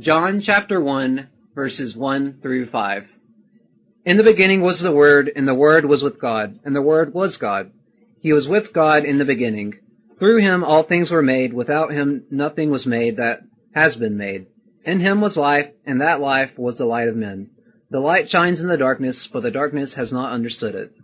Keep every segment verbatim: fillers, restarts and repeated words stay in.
John chapter one, verses one through five. In the beginning was the Word, and the Word was with God, and the Word was God. He was with God in the beginning. Through him all things were made. Without him nothing was made that has been made. In him was life, and that life was the light of men. The light shines in the darkness, but the darkness has not understood it.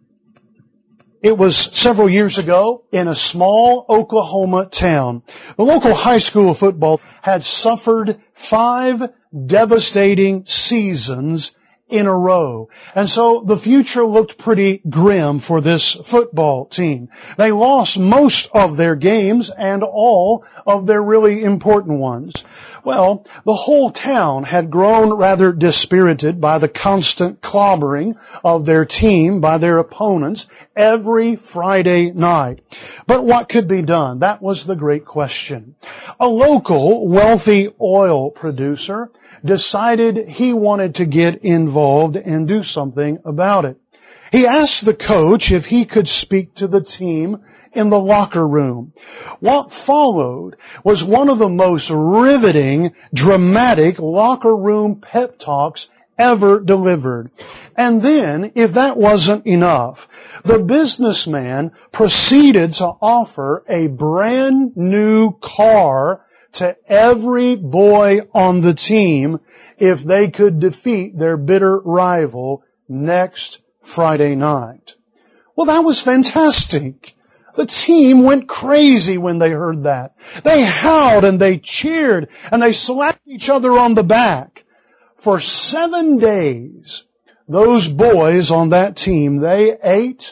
It was several years ago in a small Oklahoma town. The local high school football had suffered five devastating seasons in a row. And so the future looked pretty grim for this football team. They lost most of their games and all of their really important ones. Well, the whole town had grown rather dispirited by the constant clobbering of their team by their opponents every Friday night. But what could be done? That was the great question. A local wealthy oil producer decided he wanted to get involved and do something about it. He asked the coach if he could speak to the team in the locker room. What followed was one of the most riveting, dramatic locker room pep talks ever delivered. And then, if that wasn't enough, the businessman proceeded to offer a brand new car to every boy on the team if they could defeat their bitter rival next Friday night. Well, that was fantastic. The team went crazy when they heard that. They howled and they cheered and they slapped each other on the back. For seven days, those boys on that team, they ate,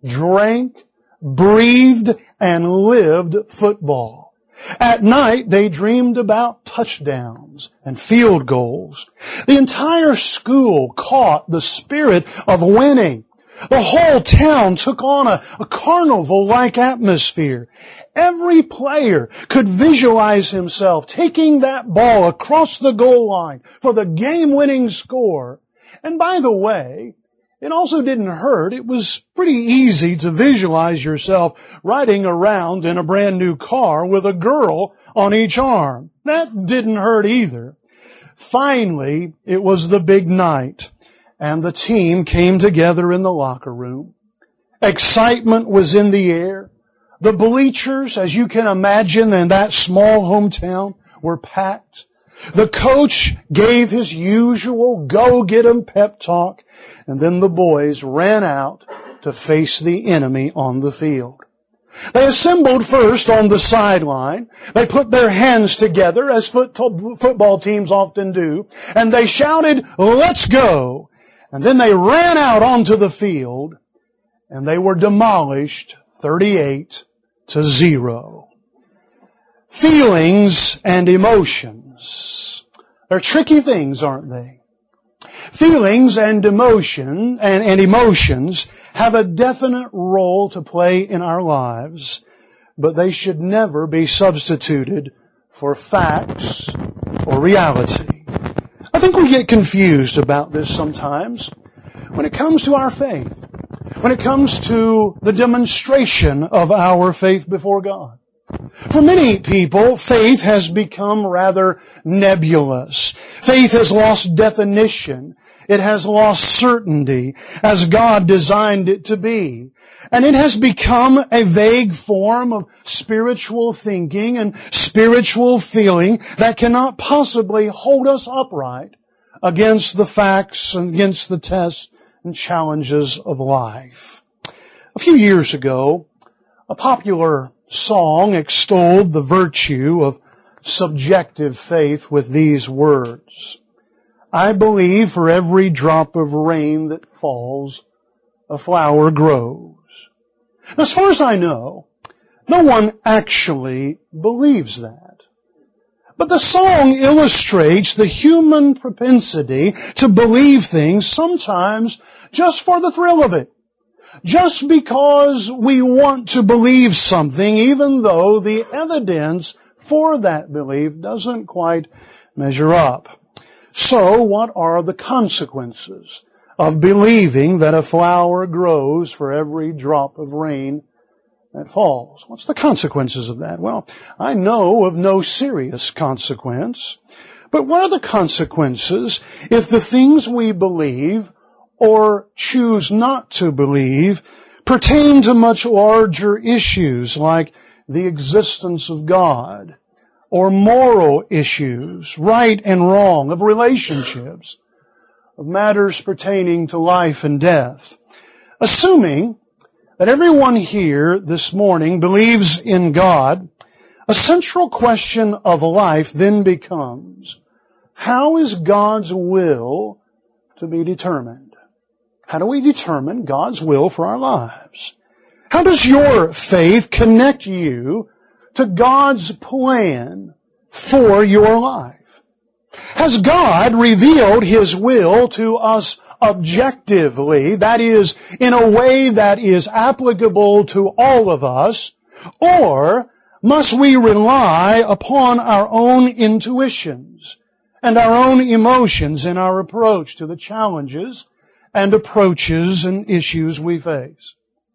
drank, breathed, and lived football. At night, they dreamed about touchdowns and field goals. The entire school caught the spirit of winning. The whole town took on a, a carnival-like atmosphere. Every player could visualize himself taking that ball across the goal line for the game-winning score. And by the way, it also didn't hurt. It was pretty easy to visualize yourself riding around in a brand new car with a girl on each arm. That didn't hurt either. Finally, it was the big night, and the team came together in the locker room. Excitement was in the air. The bleachers, as you can imagine, in that small hometown were packed. The coach gave his usual go-get-'em pep talk, and then the boys ran out to face the enemy on the field. They assembled first on the sideline. They put their hands together, as football teams often do, and they shouted, "Let's go!" And then they ran out onto the field, and they were demolished thirty-eight to zero. Feelings and emotions. They're tricky things, aren't they? Feelings and emotion and, and emotions have a definite role to play in our lives, but they should never be substituted for facts or reality. I think we get confused about this sometimes when it comes to our faith, when it comes to the demonstration of our faith before God. For many people, faith has become rather nebulous. Faith has lost definition. It has lost certainty as God designed it to be. And it has become a vague form of spiritual thinking and spiritual feeling that cannot possibly hold us upright against the facts and against the tests and challenges of life. A few years ago, a popular song extolled the virtue of subjective faith with these words: "I believe for every drop of rain that falls, a flower grows." Now, as far as I know, no one actually believes that. But the song illustrates the human propensity to believe things sometimes just for the thrill of it. Just because we want to believe something, even though the evidence for that belief doesn't quite measure up. So, what are the consequences of believing that a flower grows for every drop of rain that falls? What's the consequences of that? Well, I know of no serious consequence, But what are the consequences if the things we believe or choose not to believe pertain to much larger issues like the existence of God, or moral issues, right and wrong, of relationships, of matters pertaining to life and death? Assuming that everyone here this morning believes in God, a central question of life then becomes, how is God's will to be determined? How do we determine God's will for our lives? How does your faith connect you to God's plan for your life? Has God revealed His will to us objectively, that is, in a way that is applicable to all of us, or must we rely upon our own intuitions and our own emotions in our approach to the challenges and approaches and issues we face?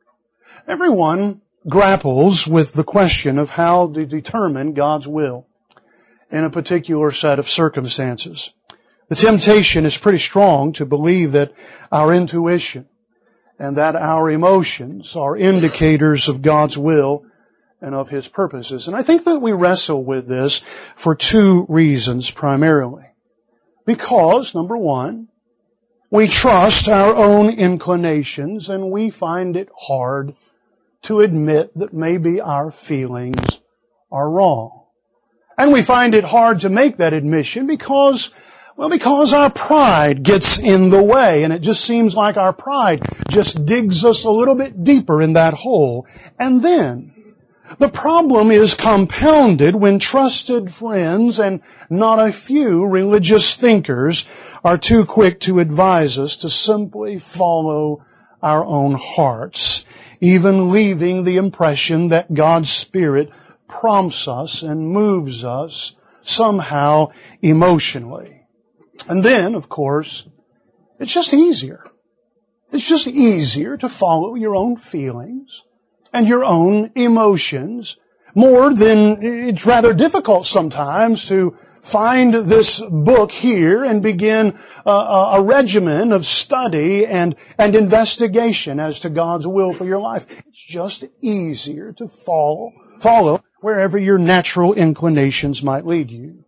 Everyone grapples with the question of how to determine God's will in a particular set of circumstances. The temptation is pretty strong to believe that our intuition and that our emotions are indicators of God's will and of His purposes. And I think that we wrestle with this for two reasons primarily. Because, number one, we trust our own inclinations and we find it hard to admit that maybe our feelings are wrong. And we find it hard to make that admission because, well, because our pride gets in the way, and it just seems like our pride just digs us a little bit deeper in that hole. And then, the problem is compounded when trusted friends and not a few religious thinkers are too quick to advise us to simply follow our own hearts, even leaving the impression that God's Spirit prompts us and moves us somehow emotionally. And then, of course, it's just easier. It's just easier to follow your own feelings and your own emotions more than it's rather difficult sometimes to find this book here and begin a, a regimen of study and, and investigation as to God's will for your life. It's just easier to follow, follow wherever your natural inclinations might lead you.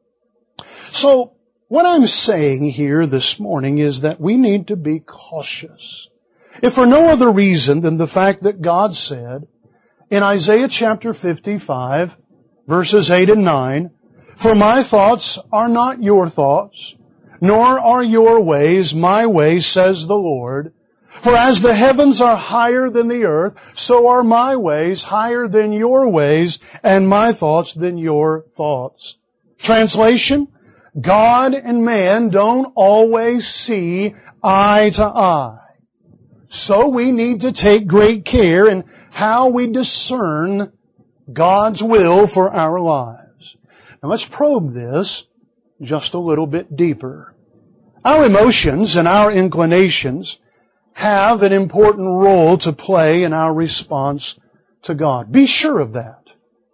So, what I'm saying here this morning is that we need to be cautious. If for no other reason than the fact that God said in Isaiah chapter fifty-five, verses eight and nine, "For my thoughts are not your thoughts, nor are your ways my ways, says the Lord. For as the heavens are higher than the earth, so are my ways higher than your ways, and my thoughts than your thoughts." Translation, God and man don't always see eye to eye. So we need to take great care in how we discern God's will for our lives. Now let's probe this just a little bit deeper. Our emotions and our inclinations have an important role to play in our response to God. Be sure of that.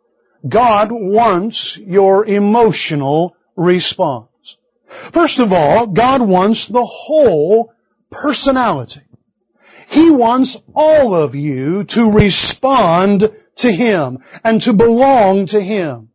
God wants your emotional response. First of all, God wants the whole personality. He wants all of you to respond to Him and to belong to Him.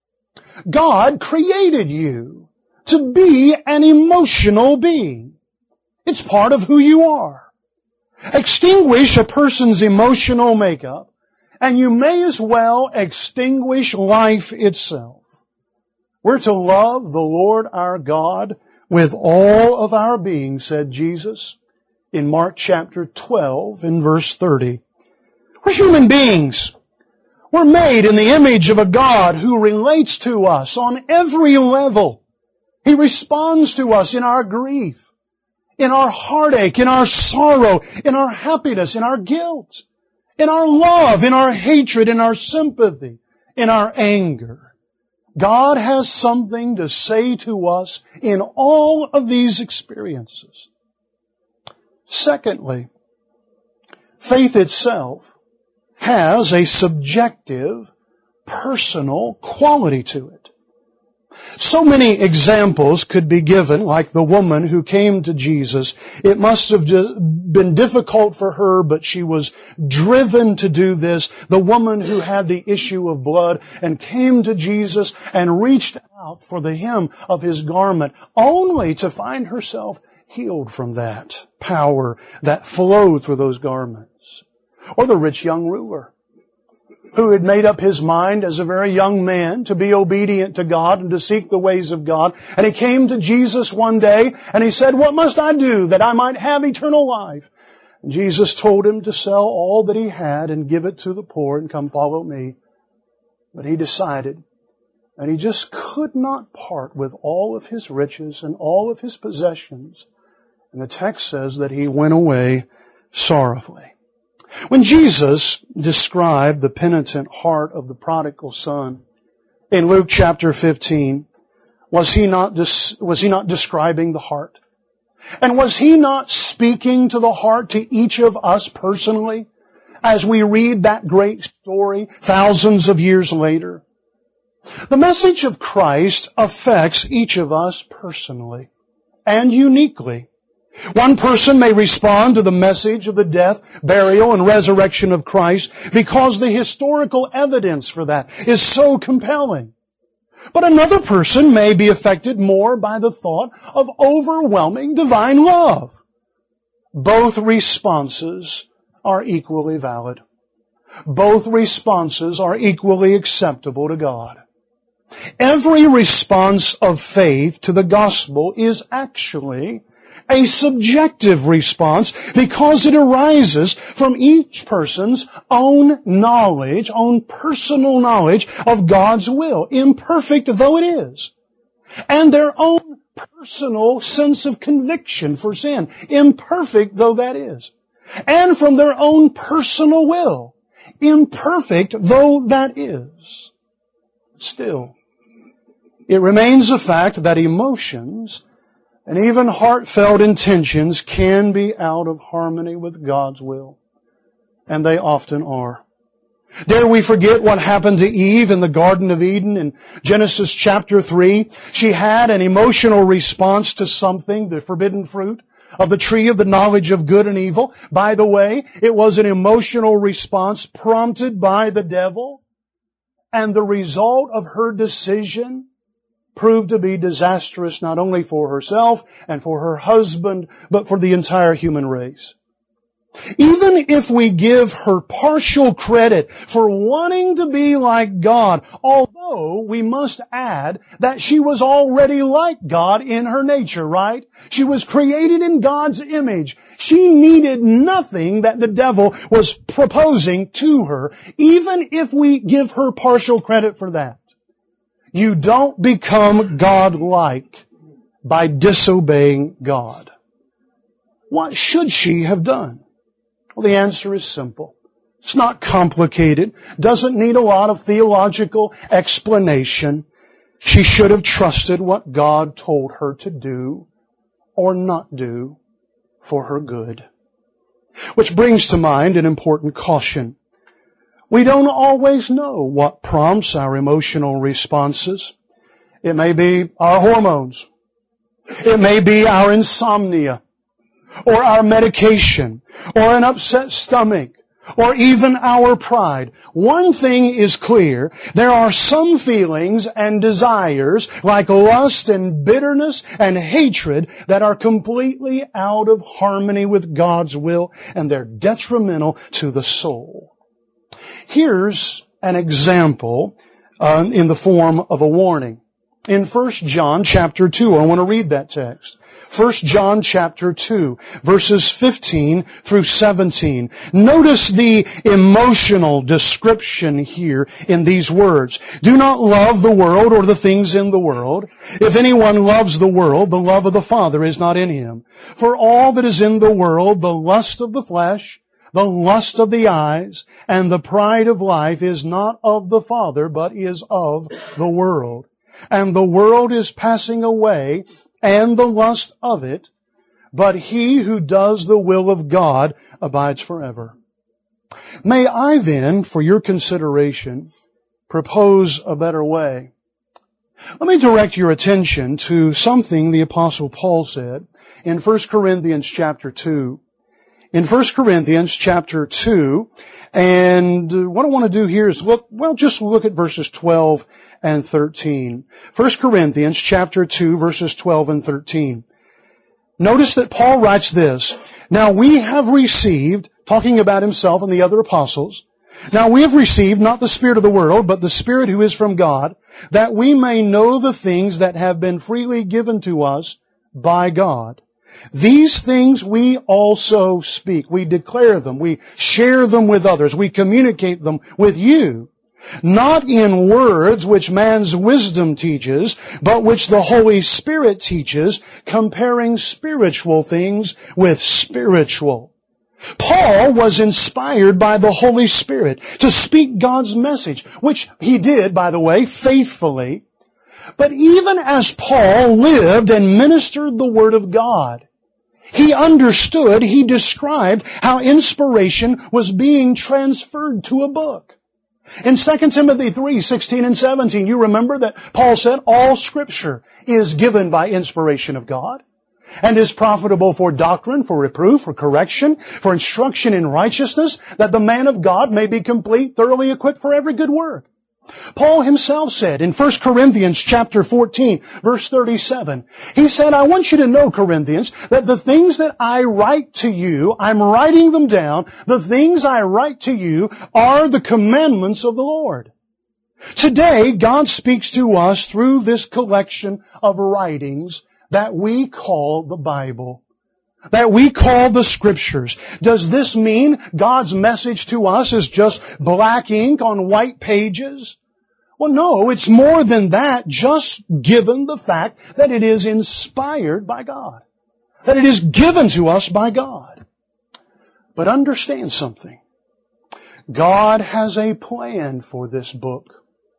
God created you to be an emotional being. It's part of who you are. Extinguish a person's emotional makeup, and you may as well extinguish life itself. We're to love the Lord our God with all of our being, said Jesus in Mark chapter twelve and verse thirty. We're human beings. We're made in the image of a God who relates to us on every level. He responds to us in our grief, in our heartache, in our sorrow, in our happiness, in our guilt, in our love, in our hatred, in our sympathy, in our anger. God has something to say to us in all of these experiences. Secondly, faith itself has a subjective, personal quality to it. So many examples could be given, like the woman who came to Jesus. It must have been difficult for her, but she was driven to do this. The woman who had the issue of blood and came to Jesus and reached out for the hem of His garment, only to find herself healed from that power that flowed through those garments. Or the rich young ruler, who had made up his mind as a very young man to be obedient to God and to seek the ways of God. And he came to Jesus one day and he said, "What must I do that I might have eternal life?" And Jesus told him to sell all that he had and give it to the poor and come follow me. But he decided that he just could not part with all of his riches and all of his possessions. And the text says that he went away sorrowfully. When Jesus described the penitent heart of the prodigal son in Luke chapter fifteen, was He not, was He not describing the heart? And was He not speaking to the heart to each of us personally as we read that great story thousands of years later? The message of Christ affects each of us personally and uniquely. One person may respond to the message of the death, burial, and resurrection of Christ because the historical evidence for that is so compelling. But another person may be affected more by the thought of overwhelming divine love. Both responses are equally valid. Both responses are equally acceptable to God. Every response of faith to the gospel is actually a subjective response because it arises from each person's own knowledge, own personal knowledge of God's will, imperfect though it is, and their own personal sense of conviction for sin, imperfect though that is, and from their own personal will, imperfect though that is. Still, it remains a fact that emotions and even heartfelt intentions can be out of harmony with God's will. And they often are. Dare we forget what happened to Eve in the Garden of Eden in Genesis chapter three? She had an emotional response to something, the forbidden fruit of the tree of the knowledge of good and evil. By the way, it was an emotional response prompted by the devil. And the result of her decision proved to be disastrous not only for herself and for her husband, but for the entire human race. Even if we give her partial credit for wanting to be like God, although we must add that she was already like God in her nature, right? She was created in God's image. She needed nothing that the devil was proposing to her, even if we give her partial credit for that. You don't become God-like by disobeying God. What should she have done? Well, the answer is simple. It's not complicated. Doesn't need a lot of theological explanation. She should have trusted what God told her to do or not do for her good. Which brings to mind an important caution. We don't always know what prompts our emotional responses. It may be our hormones. It may be our insomnia, or our medication, or an upset stomach, or even our pride. One thing is clear. There are some feelings and desires, like lust and bitterness and hatred, that are completely out of harmony with God's will, and they're detrimental to the soul. Here's an example uh, in the form of a warning. In First John chapter two, I want to read that text. First John chapter two, verses fifteen through seventeen. Notice the emotional description here in these words. Do not love the world or the things in the world. If anyone loves the world, the love of the Father is not in him. For all that is in the world, the lust of the flesh, the lust of the eyes, and the pride of life is not of the Father, but is of the world. And the world is passing away, and the lust of it, but he who does the will of God abides forever. May I then, for your consideration, propose a better way. Let me direct your attention to something the Apostle Paul said in First Corinthians chapter two. In First Corinthians chapter two, and what I want to do here is look, well, just look at verses twelve and thirteen. First Corinthians chapter two, verses twelve and thirteen. Notice that Paul writes this, "Now we have received," talking about himself and the other apostles, "now we have received not the spirit of the world, but the Spirit who is from God, that we may know the things that have been freely given to us by God. These things we also speak." We declare them. We share them with others. We communicate them with you. "Not in words which man's wisdom teaches, but which the Holy Spirit teaches, comparing spiritual things with spiritual." Paul was inspired by the Holy Spirit to speak God's message, which he did, by the way, faithfully. But even as Paul lived and ministered the Word of God, he understood, he described how inspiration was being transferred to a book. In Second Timothy three, sixteen and seventeen, you remember that Paul said, "All Scripture is given by inspiration of God, and is profitable for doctrine, for reproof, for correction, for instruction in righteousness, that the man of God may be complete, thoroughly equipped for every good work." Paul himself said in First Corinthians chapter fourteen, verse thirty-seven, he said, "I want you to know, Corinthians, that the things that I write to you, I'm writing them down, the things I write to you are the commandments of the Lord." Today, God speaks to us through this collection of writings that we call the Bible, that we call the Scriptures. Does this mean God's message to us is just black ink on white pages? Well, no, it's more than that, just given the fact that it is inspired by God, that it is given to us by God. But understand something. God has a plan for this book.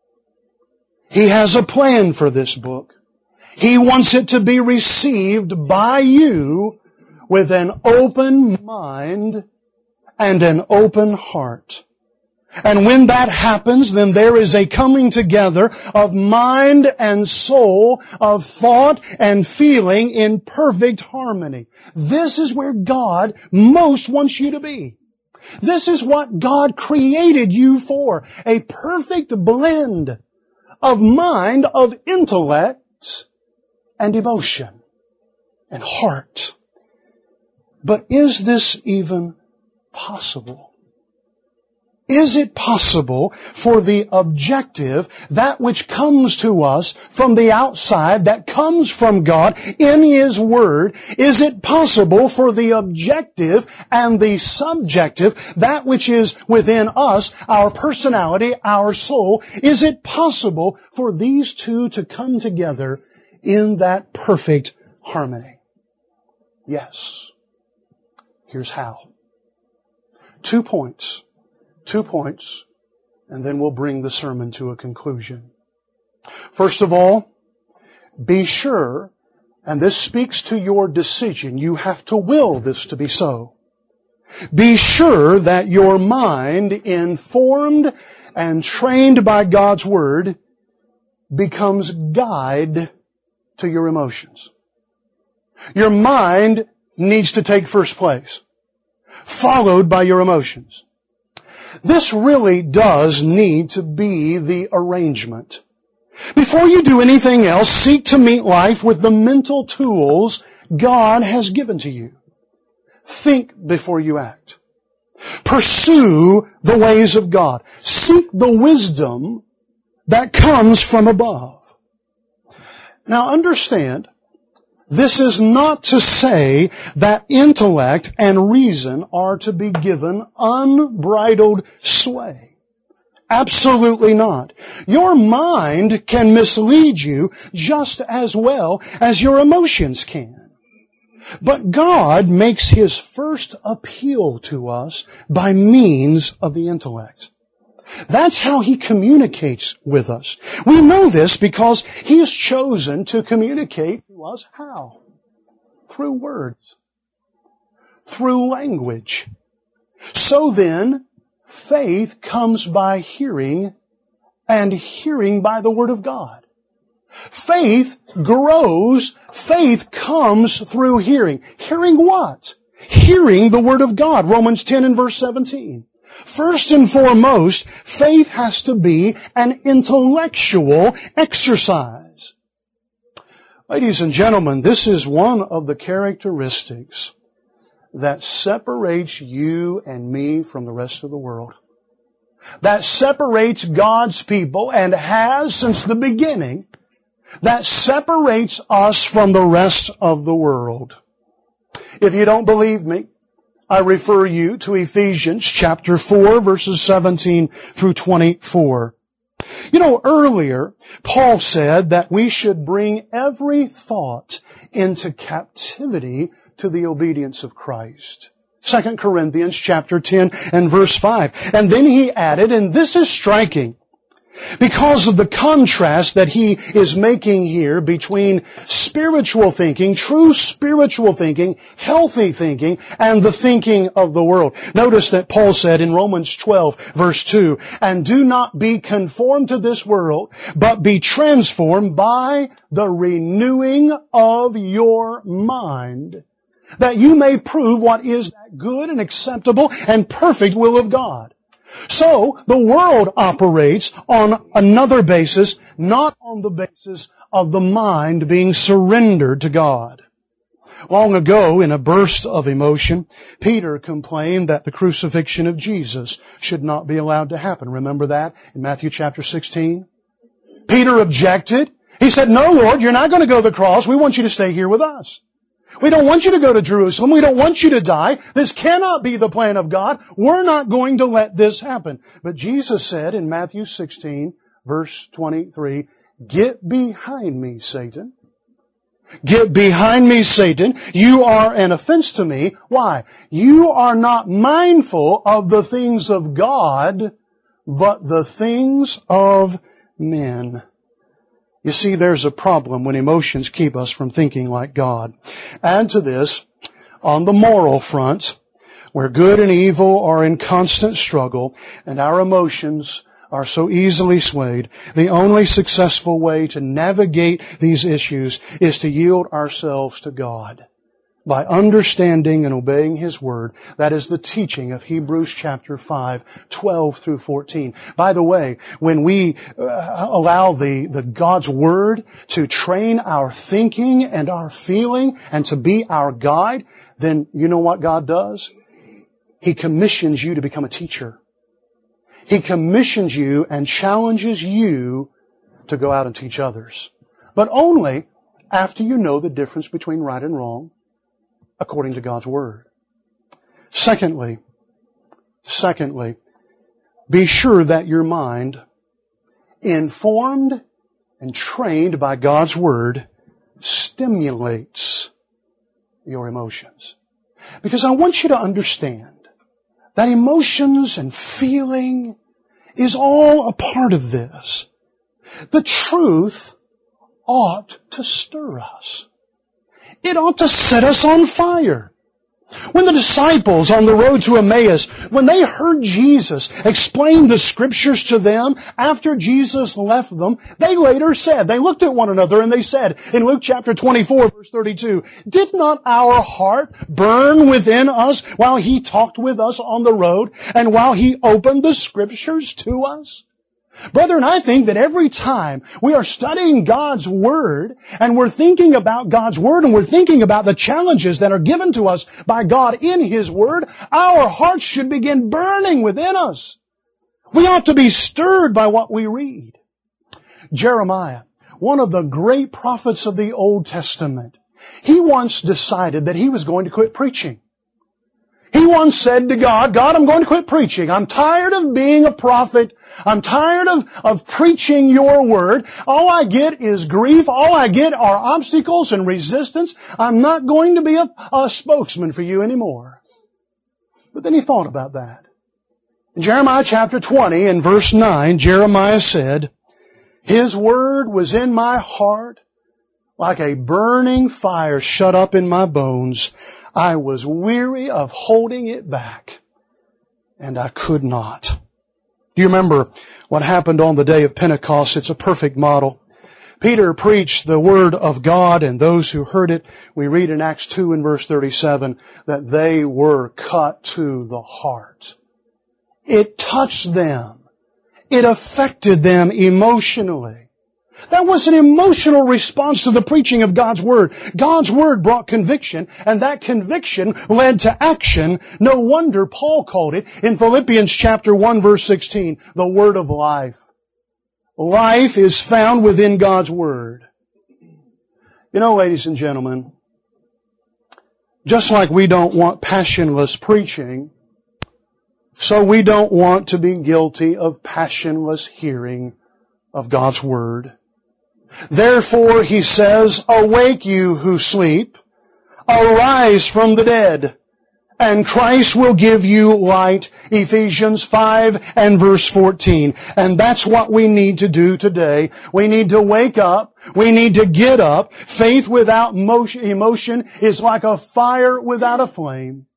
He has a plan for this book. He wants it to be received by you with an open mind and an open heart. And when that happens, then there is a coming together of mind and soul, of thought and feeling in perfect harmony. This is where God most wants you to be. This is what God created you for. A perfect blend of mind, of intellect, and emotion, and heart. But is this even possible? Is it possible for the objective, that which comes to us from the outside, that comes from God in His Word, is it possible for the objective and the subjective, that which is within us, our personality, our soul, is it possible for these two to come together in that perfect harmony? Yes. Here's how. Two points. Two points, and then we'll bring the sermon to a conclusion. First of all, be sure, and this speaks to your decision, you have to will this to be so. Be sure that your mind, informed and trained by God's Word, becomes guide to your emotions. Your mind needs to take first place, followed by your emotions. This really does need to be the arrangement. Before you do anything else, seek to meet life with the mental tools God has given to you. Think before you act. Pursue the ways of God. Seek the wisdom that comes from above. Now understand, this is not to say that intellect and reason are to be given unbridled sway. Absolutely not. Your mind can mislead you just as well as your emotions can. But God makes His first appeal to us by means of the intellect. That's how He communicates with us. We know this because He has chosen to communicate to us how? Through words. Through language. So then, faith comes by hearing, and hearing by the Word of God. Faith grows. Faith comes through hearing. Hearing what? Hearing the Word of God. Romans ten and verse seventeen. First and foremost, faith has to be an intellectual exercise. Ladies and gentlemen, this is one of the characteristics that separates you and me from the rest of the world. That separates God's people and has since the beginning. That separates us from the rest of the world. If you don't believe me, I refer you to Ephesians chapter four, verses seventeen through twenty-four. You know, earlier, Paul said that we should bring every thought into captivity to the obedience of Christ. Second Corinthians chapter ten and verse five. And then he added, and this is striking, because of the contrast that he is making here between spiritual thinking, true spiritual thinking, healthy thinking, and the thinking of the world. Notice that Paul said in Romans twelve, verse two, and do not be conformed to this world, but be transformed by the renewing of your mind, that you may prove what is that good and acceptable and perfect will of God. So, the world operates on another basis, not on the basis of the mind being surrendered to God. Long ago, in a burst of emotion, Peter complained that the crucifixion of Jesus should not be allowed to happen. Remember that in Matthew chapter sixteen? Peter objected. He said, no, Lord, you're not going to go to the cross. We want you to stay here with us. We don't want you to go to Jerusalem. We don't want you to die. This cannot be the plan of God. We're not going to let this happen. But Jesus said in Matthew sixteen, verse twenty-three, get behind me, Satan. Get behind me, Satan. You are an offense to me. Why? You are not mindful of the things of God, but the things of men. You see, there's a problem when emotions keep us from thinking like God. Add to this, on the moral front, where good and evil are in constant struggle, and our emotions are so easily swayed, the only successful way to navigate these issues is to yield ourselves to God by understanding and obeying His Word. That is the teaching of Hebrews chapter five, twelve through fourteen. By the way, when we uh, allow the, the God's Word to train our thinking and our feeling and to be our guide, then you know what God does? He commissions you to become a teacher. He commissions you and challenges you to go out and teach others. But only after you know the difference between right and wrong, according to God's Word. Secondly, secondly, be sure that your mind, informed and trained by God's Word, stimulates your emotions. Because I want you to understand that emotions and feeling is all a part of this. The truth ought to stir us. It ought to set us on fire. When the disciples on the road to Emmaus, when they heard Jesus explain the Scriptures to them after Jesus left them, they later said, they looked at one another and they said in Luke chapter twenty-four verse thirty-two, did not our heart burn within us while He talked with us on the road and while He opened the Scriptures to us? Brethren, I think that every time we are studying God's Word and we're thinking about God's Word and we're thinking about the challenges that are given to us by God in His Word, our hearts should begin burning within us. We ought to be stirred by what we read. Jeremiah, one of the great prophets of the Old Testament, he once decided that he was going to quit preaching. He once said to God, God, I'm going to quit preaching. I'm tired of being a prophet. I'm tired of, of preaching your word. All I get is grief. All I get are obstacles and resistance. I'm not going to be a, a spokesman for you anymore. But then he thought about that. In Jeremiah chapter twenty and verse nine, Jeremiah said, His word was in my heart like a burning fire shut up in my bones. I was weary of holding it back, and I could not. Do you remember what happened on the day of Pentecost? It's a perfect model. Peter preached the Word of God, and those who heard it, we read in Acts two and verse thirty-seven, that they were cut to the heart. It touched them. It affected them emotionally. That was an emotional response to the preaching of God's Word. God's Word brought conviction, and that conviction led to action. No wonder Paul called it, in Philippians chapter one verse sixteen, the Word of life. Life is found within God's Word. You know, ladies and gentlemen, just like we don't want passionless preaching, so we don't want to be guilty of passionless hearing of God's Word. Therefore, he says, awake you who sleep, arise from the dead, and Christ will give you light. Ephesians five and verse fourteen. And that's what we need to do today. We need to wake up. We need to get up. Faith without motion, emotion is like a fire without a flame.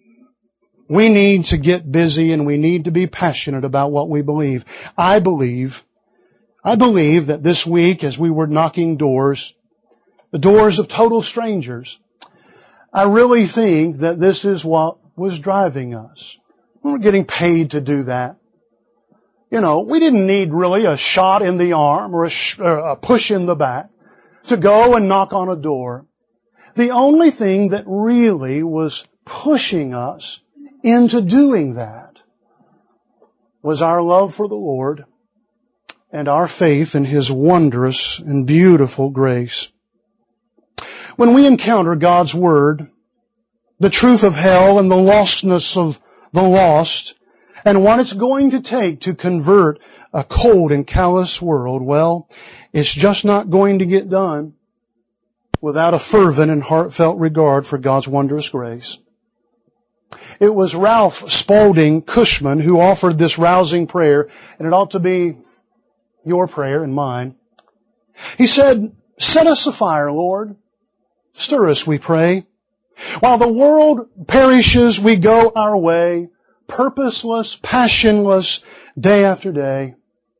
We need to get busy, and we need to be passionate about what we believe. I believe I believe that this week, as we were knocking doors, the doors of total strangers, I really think that this is what was driving us. We were getting paid to do that. You know, we didn't need really a shot in the arm or a, sh- or a push in the back to go and knock on a door. The only thing that really was pushing us into doing that was our love for the Lord and our faith in His wondrous and beautiful grace. When we encounter God's Word, the truth of hell and the lostness of the lost, and what it's going to take to convert a cold and callous world, well, it's just not going to get done without a fervent and heartfelt regard for God's wondrous grace. It was Ralph Spaulding Cushman who offered this rousing prayer, and it ought to be your prayer and mine. He said, set us afire, Lord. Stir us, we pray. While the world perishes, we go our way, purposeless, passionless, day after day.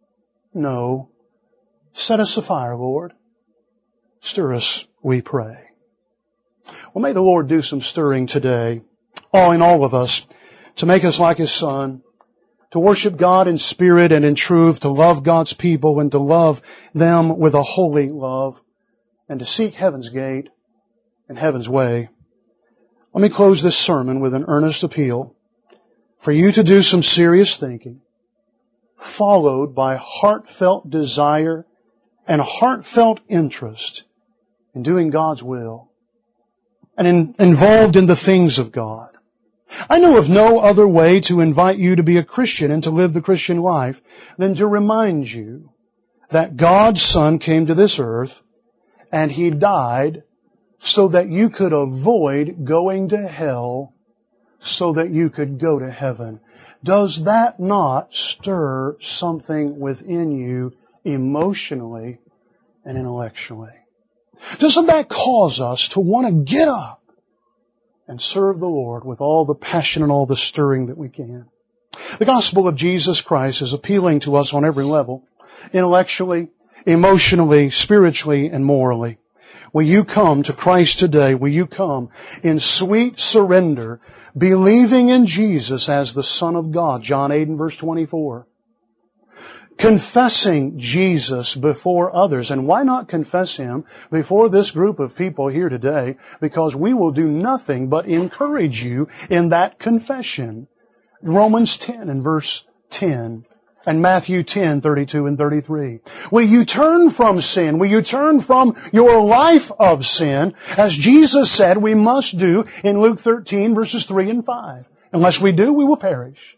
No. Set us afire, Lord. Stir us, we pray. Well, may the Lord do some stirring today, all in all of us, to make us like His Son, to worship God in spirit and in truth, to love God's people and to love them with a holy love, and to seek heaven's gate and heaven's way. Let me close this sermon with an earnest appeal for you to do some serious thinking, followed by heartfelt desire and heartfelt interest in doing God's will and in, involved in the things of God. I know of no other way to invite you to be a Christian and to live the Christian life than to remind you that God's Son came to this earth and He died so that you could avoid going to hell, so that you could go to heaven. Does that not stir something within you emotionally and intellectually? Doesn't that cause us to want to get up and serve the Lord with all the passion and all the stirring that we can? The gospel of Jesus Christ is appealing to us on every level, intellectually, emotionally, spiritually, and morally. Will you come to Christ today? Will you come in sweet surrender, believing in Jesus as the Son of God? John eight and verse twenty-four. Confessing Jesus before others. And why not confess Him before this group of people here today? Because we will do nothing but encourage you in that confession. Romans ten and verse ten. And Matthew ten, thirty-two and thirty-three. Will you turn from sin? Will you turn from your life of sin? As Jesus said we must do in Luke thirteen verses three and five. Unless we do, we will perish.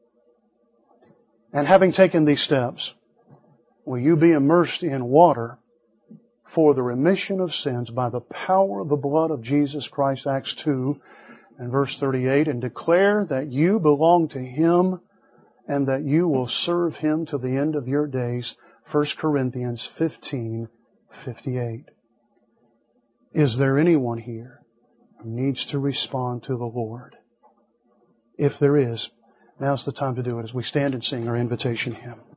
And having taken these steps, will you be immersed in water for the remission of sins by the power of the blood of Jesus Christ, Acts two and verse thirty-eight, and declare that you belong to Him and that you will serve Him to the end of your days, First Corinthians fifteen fifty-eight. Is there anyone here who needs to respond to the Lord? If there is, now's the time to do it as we stand and sing our invitation hymn.